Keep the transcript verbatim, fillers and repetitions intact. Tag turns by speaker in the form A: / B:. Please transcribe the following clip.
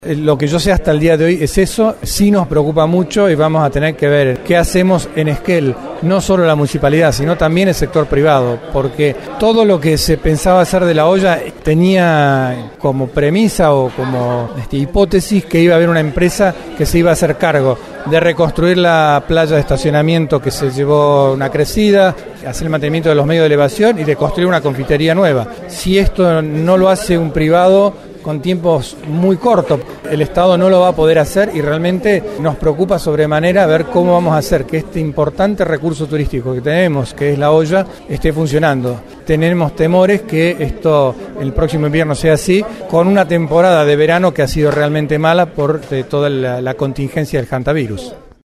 A: Lo que yo sé hasta el día de hoy es eso, sí nos preocupa mucho y vamos a tener que ver qué hacemos en Esquel, no solo la municipalidad, sino también el sector privado, porque todo lo que se pensaba hacer de la olla tenía como premisa o como este, hipótesis que iba a haber una empresa que se iba a hacer cargo de reconstruir la playa de estacionamiento que se llevó una crecida, hacer el mantenimiento de los medios de elevación y de construir una confitería nueva. Si esto no lo hace un privado con tiempos muy cortos, el Estado no lo va a poder hacer y realmente nos preocupa sobremanera ver cómo vamos a hacer que este importante recurso turístico que tenemos, que es la olla, esté funcionando. Tenemos temores que esto el próximo invierno sea así, con una temporada de verano que ha sido realmente mala por eh, toda la, la contingencia del hantavirus.